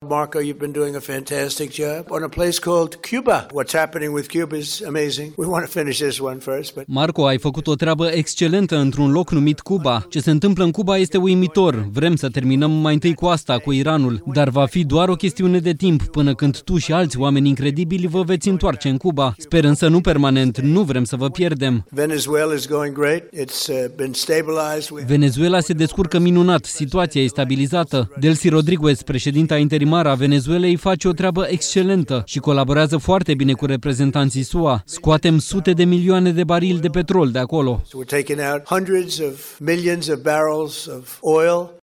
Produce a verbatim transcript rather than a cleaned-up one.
Marco, you've been doing a fantastic job on a place called Cuba. What's happening with Cuba is amazing. We want to finish this one first, but Marco, ai făcut o treabă excelentă într-un loc numit Cuba. Ce se întâmplă în Cuba este uimitor. Vrem să terminăm mai întâi cu asta, cu Iranul, dar va fi doar o chestiune de timp până când tu și alți oameni incredibili vă veți întoarce în Cuba. Sper însă nu permanent, nu vrem să vă pierdem. Venezuela is going great. It's uh, been stabilized. Venezuela se descurcă minunat, situația e stabilizată. Delcy Rodriguez, președinta interimară a Venezuelei, face o treabă excelentă și colaborează foarte bine cu reprezentanții S U A. Scoatem sute de milioane de barili de petrol de acolo. So we're taking out hundreds of millions of barrels of oil.